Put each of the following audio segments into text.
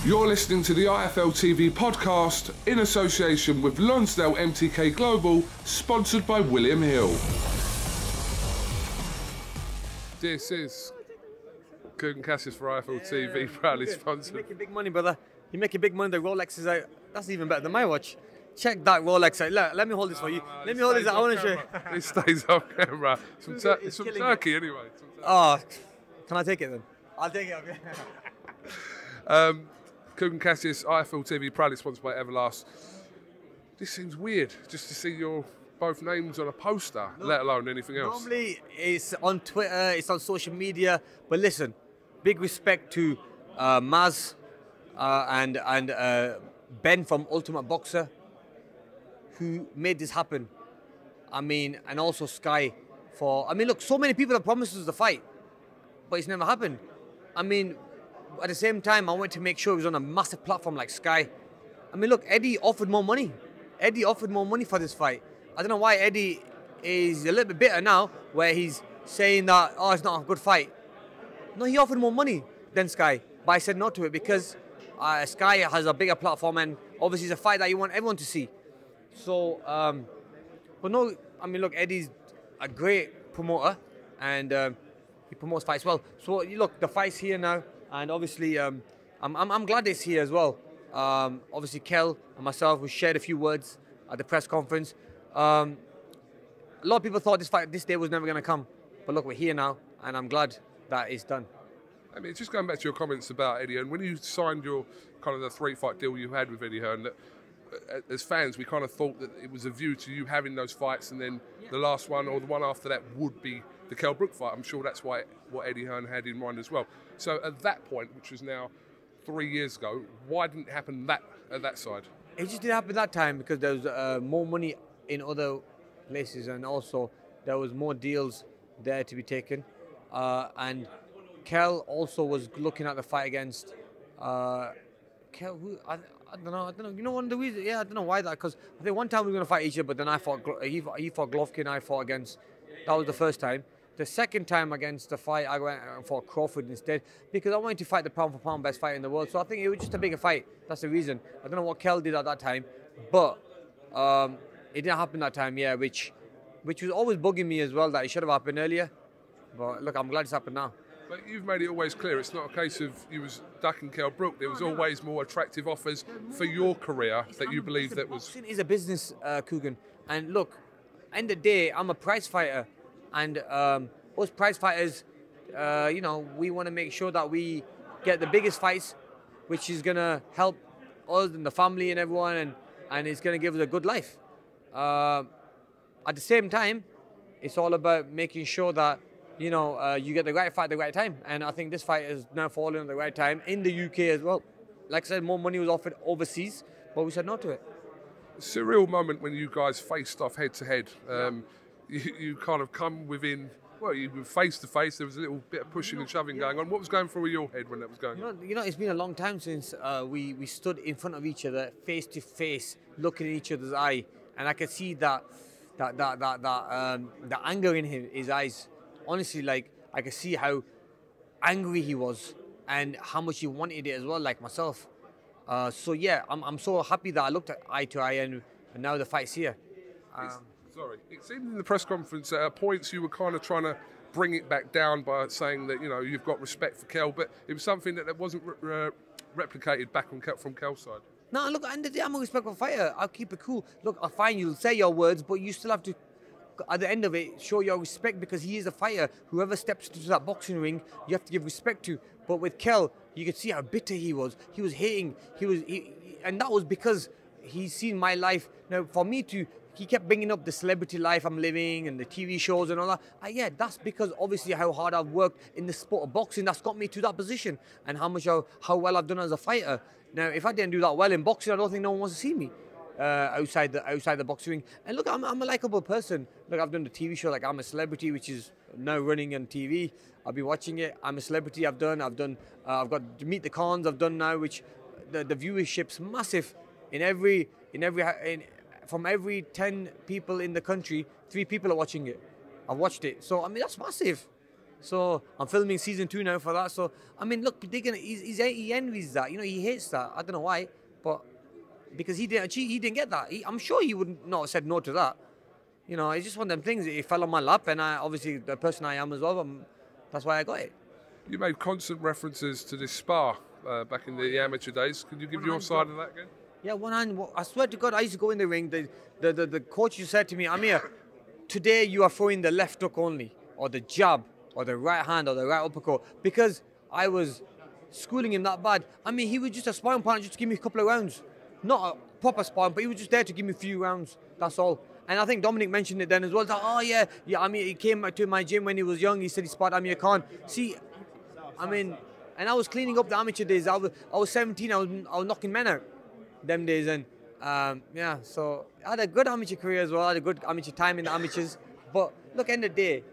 You're listening to the IFL TV podcast in association with Lonsdale MTK Global, sponsored by William Hill. This is Kugan Cassius for IFL TV, proudly sponsored. You're making big money, brother. You're making big money. The Rolex is out. That's even better than my watch. Check that Rolex out. Look, let me hold this for you. Let me hold this. I want to show you. It stays off camera. It's from Turkey anyway. Oh, can I take it then? I'll take it. Okay. Kugan Cassius, IFL TV, proudly sponsored by Everlast. This seems weird, just to see your both names on a poster, let alone anything else. Normally, it's on Twitter, it's on social media, but listen, big respect to Maz and Ben from Ultimate Boxer, who made this happen. I mean, and also Sky for, look, so many people have promised us the fight, but it's never happened. I mean, at the same time, I wanted to make sure it was on a massive platform like Sky. I mean, look, Eddie offered more money. Eddie offered more money for this fight. I don't know why Eddie is a little bit bitter now, where he's saying that, oh, it's not a good fight. No, he offered more money than Sky, but I said no to it because Sky has a bigger platform and obviously it's a fight that you want everyone to see. So, but no, I mean, look, Eddie's a great promoter and he promotes fights well. So, look, the fight's here now. And obviously, I'm glad it's here as well. Obviously, Kel and myself, we shared a few words at the press conference. A lot of people thought this day was never going to come. But look, we're here now, and I'm glad that it's done. I mean, just going back to your comments about Eddie Hearn, when you signed your kind of the 3-fight deal you had with Eddie Hearn, that as fans, we kind of thought that it was a view to you having those fights, and then the last one or the one after that would be the Kell Brook fight. I'm sure that's what Eddie Hearn had in mind as well. So at that point, which was now 3 years ago, why didn't it happen at that side? It just didn't happen that time because there was more money in other places, and also there was more deals there to be taken. And Kell also was looking at the fight against Kell. Who I don't know. You know, one of the reasons, I don't know why that. Because I think one time we were going to fight each other, but then he fought Golovkin, I fought against. That was the first time. The second time against the fight, I went and fought Crawford instead because I wanted to fight the pound for pound best fighter in the world. So I think it was just a bigger fight. That's the reason. I don't know what Kell did at that time, but it didn't happen that time. Yeah, which was always bugging me as well that it should have happened earlier. But look, I'm glad it's happened now. But you've made it always clear it's not a case of you was ducking Kell Brook. There was always more attractive offers for your career that you believe that was. Boxing is a business, Kugan. And look, end of the day, I'm a prize fighter. And us prize fighters, we want to make sure that we get the biggest fights, which is going to help us and the family and everyone, and it's going to give us a good life. At the same time, it's all about making sure that, you get the right fight at the right time. And I think this fight is now falling at the right time in the UK as well. Like I said, more money was offered overseas, but we said no to it. Surreal moment when you guys faced off head to head. You kind of come within, you were face to face. There was a little bit of pushing and shoving going on. What was going through your head when that was going on? It's been a long time since we stood in front of each other, face to face, looking in each other's eye, and I could see that anger in his eyes. Honestly, like I could see how angry he was and how much he wanted it as well, like myself. I'm so happy that I looked at eye to eye, and now the fight's here. It seemed in the press conference at points you were kind of trying to bring it back down by saying that you've got respect for Kell, but it was something that wasn't replicated back from Kell's side. No, look, I'm a respectful fighter. I'll keep it cool. Look, I find you'll say your words, but you still have to, at the end of it, show your respect because he is a fighter. Whoever steps into that boxing ring, you have to give respect to. But with Kell, you could see how bitter he was. He was hating. And that was because he's seen my life. Now, for me to. He kept bringing up the celebrity life I'm living and the TV shows and all that. That's because obviously how hard I've worked in the sport of boxing. That's got me to that position and how well I've done as a fighter. Now, if I didn't do that well in boxing, I don't think no one wants to see me outside the boxing ring. And look, I'm a likable person. Look, I've done the TV show like I'm a Celebrity, which is now running on TV. I've been watching it. I'm a Celebrity. I've got Meet the Cons. I've done now, which the viewership's massive from every 10 people in the country, 3 people are watching it. I've watched it. So, that's massive. So I'm filming season 2 now for that. So I mean, look, he envies that. You know, he hates that. I don't know why, but because he didn't achieve, he didn't get that. I'm sure he would not have said no to that. You know, it's just one of them things. It fell on my lap, and I obviously the person I am as well. That's why I got it. You made constant references to this spa back in the amateur days. Could you give your side of that again? Yeah, one hand. I swear to God, I used to go in the ring. The coach used to say to me, Amir, today you are throwing the left hook only, or the jab, or the right hand, or the right uppercut, because I was schooling him that bad. I mean, he was just a sparring partner just to give me a couple of rounds. Not a proper sparring, but he was just there to give me a few rounds. That's all. And I think Dominic mentioned it then as well. That, oh yeah. I mean, he came to my gym when he was young. He said he sparred Amir Khan. See, I mean, and I was cleaning up the amateur days. I was 17. I was knocking men out them days, and yeah. So I had a good amateur career as well. I had a good amateur time in the amateurs. But look, end of the day,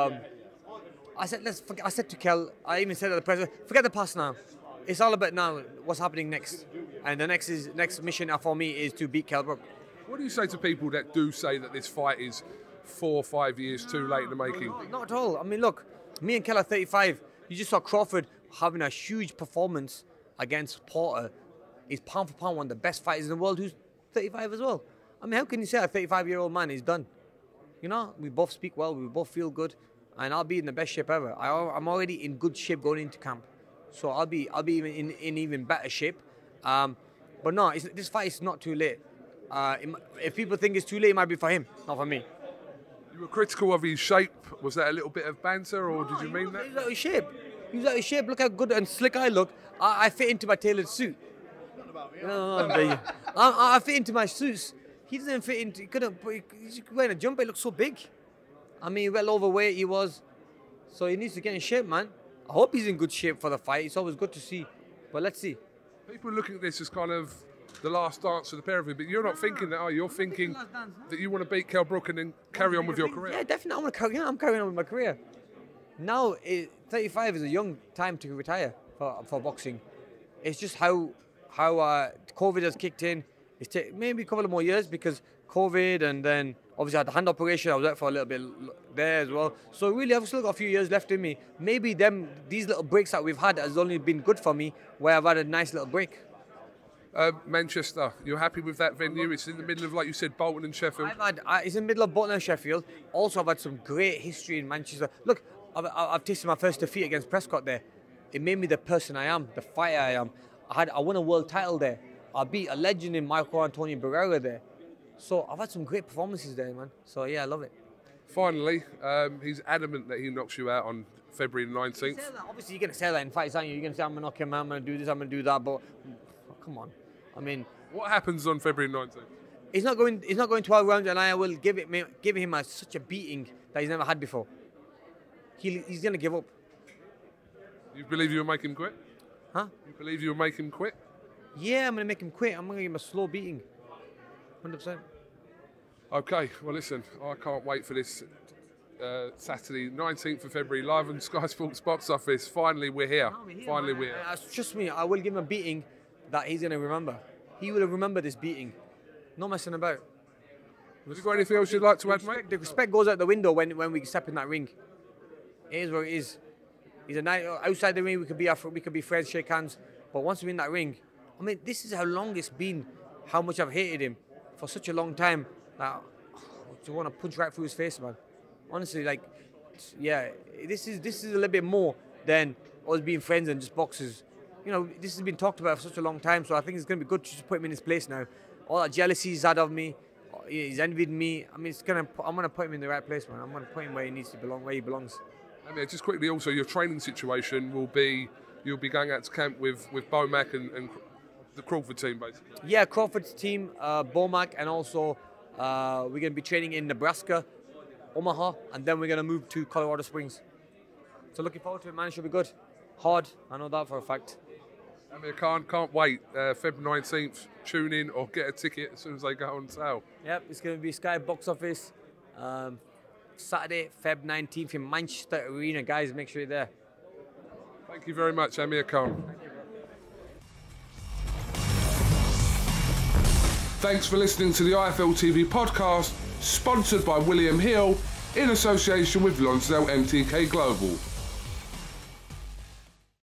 I said I said to Kel. I even said at the press, forget the past now. It's all about now. What's happening next? And the next mission for me is to beat Kell Brook. What do you say to people that do say that this fight is 4 or 5 years too late in the making? Not at all. I mean, look, me and Kell are 35. You just saw Crawford having a huge performance against Porter. He's pound for pound one of the best fighters in the world who's 35 as well. I mean, how can you say a 35-year-old man is done? You know, we both speak well, we both feel good, and I'll be in the best shape ever. I'm already in good shape going into camp. So I'll be even in even better shape. But no, this fight is not too late. If people think it's too late, it might be for him, not for me. You were critical of his shape. Was that a little bit of banter, or did you mean that? He's out of shape. He's out of shape. Look how good and slick I look. I fit into my tailored suit. No, I fit into my suits. He doesn't fit into. He couldn't. He's wearing a jumper. He looks so big. I mean, well overweight he was. So he needs to get in shape, man. I hope he's in good shape for the fight. It's always good to see. But let's see. People are looking at this as kind of the last dance of the pair of you, but you're not thinking that, are you? You're thinking that you want to beat Kell Brook and then carry on with your career. Yeah, definitely. I'm carrying on with my career. Now, 35 is a young time to retire for boxing. It's just how COVID has kicked in. It's maybe a couple of more years because COVID, and then obviously I had the hand operation. I was out for a little bit there as well. So really, I've still got a few years left in me. Maybe these little breaks that we've had has only been good for me, where I've had a nice little break. Manchester, you're happy with that venue? It's in the middle of, like you said, Bolton and Sheffield. It's in the middle of Bolton and Sheffield. Also, I've had some great history in Manchester. Look, I've tasted my first defeat against Prescott there. It made me the person I am, the fighter I am. I won a world title there. I beat a legend in Marco Antonio Barrera there. So I've had some great performances there, man. So yeah, I love it. Finally, he's adamant that he knocks you out on February 19th. Obviously, you're going to say that in fights, aren't you? You're going to say, I'm going to knock him out, I'm going to do this, I'm going to do that. But come on. I mean, what happens on February 19th? He's not going 12 rounds, and I will give him such a beating that he's never had before. He's going to give up. You believe you'll make him quit? Huh? You believe you'll make him quit? Yeah, I'm going to make him quit. I'm going to give him a slow beating. 100%. Okay, well listen, I can't wait for this Saturday, 19th of February, live on Sky Sports Box Office. Finally, we're here. Finally, we're here. Trust me, I will give him a beating that he's going to remember. He will remember this beating. No messing about. Have you got anything else you'd like to add, mate? The respect goes out the window when we step in that ring. It is what it is. He's a night outside the ring. We could be friends, shake hands. But once we're in that ring, I mean, this is how long it's been. How much I've hated him for such a long time. That I want to punch right through his face, man. Honestly, like, yeah, this is a little bit more than us being friends and just boxers. You know, this has been talked about for such a long time, so I think it's going to be good to just put him in his place now. All that jealousy he's had of me, he's envied me. I mean, I'm going to put him in the right place, man. I'm going to put him where he needs to belong, where he belongs. I mean, just quickly, also, your training situation will be, you'll be going out to camp with Bomac and the Crawford team, basically. Yeah, Crawford's team, Bomac, and also we're going to be training in Nebraska, Omaha, and then we're going to move to Colorado Springs. So looking forward to it, man. It should be good. Hard, I know that for a fact. I mean, I can't wait. February 19th, tune in or get a ticket as soon as they go on sale. Yep, it's going to be Sky Box Office. Saturday, Feb 19th in Manchester Arena. Guys, make sure you're there. Thank you very much, Amir Khan. Thanks for listening to the IFL TV podcast, sponsored by William Hill in association with Lonsdale MTK Global.